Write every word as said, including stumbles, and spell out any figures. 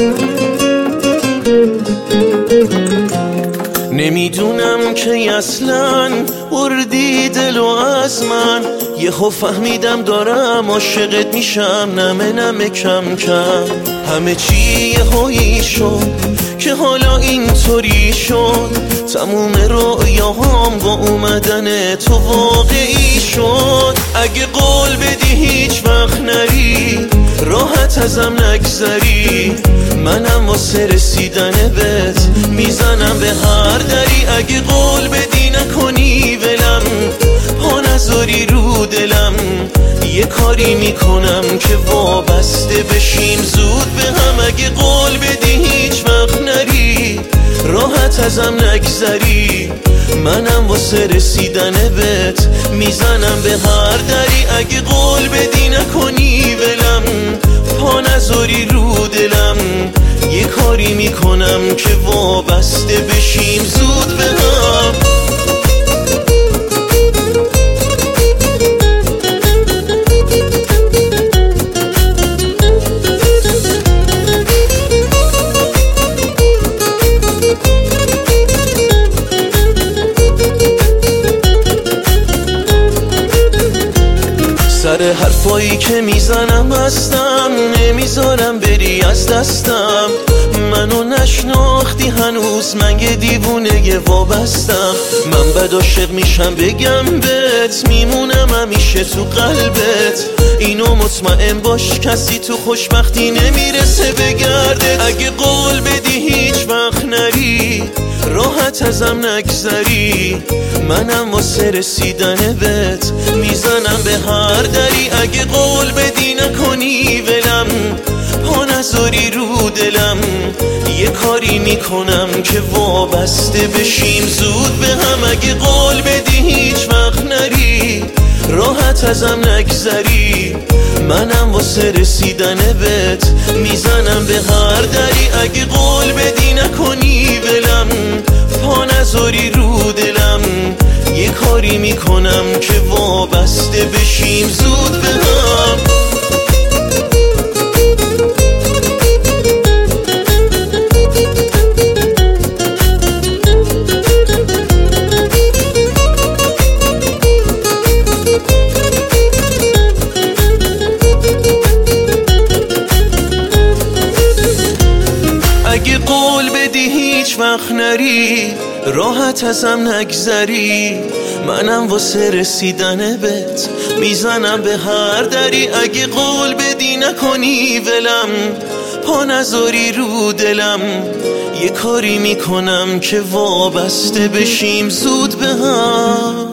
نمیدونم که اصلا بردی دلو از من، یهو فهمیدم دارم عاشقت میشم، نمه نمه کم کم. همه چی یهویی شد که حالا اینطوری شد، تموم رویاهام با اومدن تو واقعی شد. اگه قول بدی هیچ وقت نری، راحت ازم نگذری، منم واسه رسیدن بهت میزنم به هر دری. اگه قول بدی نکنی ولم، پا نذاری رو دلم، یه کاری میکنم که وابسته بشیم زود به هم. اگه قول بدی هیچ وقت نری، راحت ازم نگذری، منم واسه رسیدن بهت میزنم به هر دری. اگه قول بدی نکنی ولم، پا نذاری رو دلم، یه کاری میکنم که وابسته بشیم زود به هم. سر حرفایی که میزنم هستم، نمیذارم بری از دستم. منو نشناختی هنوز، من یه دیوونه یه وابستم. من بد عاشق میشم بگم بهت، میمونم همیشه تو قلبت. اینو مطمئن باش کسی تو خوشبختی نمیرسه بگرده. اگه قول بدی هیچ وقت نری، راحت ازم نگذری، منم واسه رسیدن بهت میزنم به هر دری. اگه قول بدی نکنی ولم، پا نذاری رو دلم، یه کاری میکنم که وابسته بشیم زود به هم. اگه قول بدی هیچ وقت نری، راحت ازم نگذری، منم واسه رسیدن بهت میزنم به هر دری. اگه قول بدی نکنی ولم، پا نذاری رو دلم، یه کاری میکنم که وابسته بشیم زود به هم. اگه قول بدی هیچ وقت نری، راحت ازم نگذری، منم واسه رسیدن بهت میزنم به هر دری. اگه قول بدی نکنی ولم، پا نذاری رو دلم، یه کاری میکنم که وابسته بشیم زود به هم.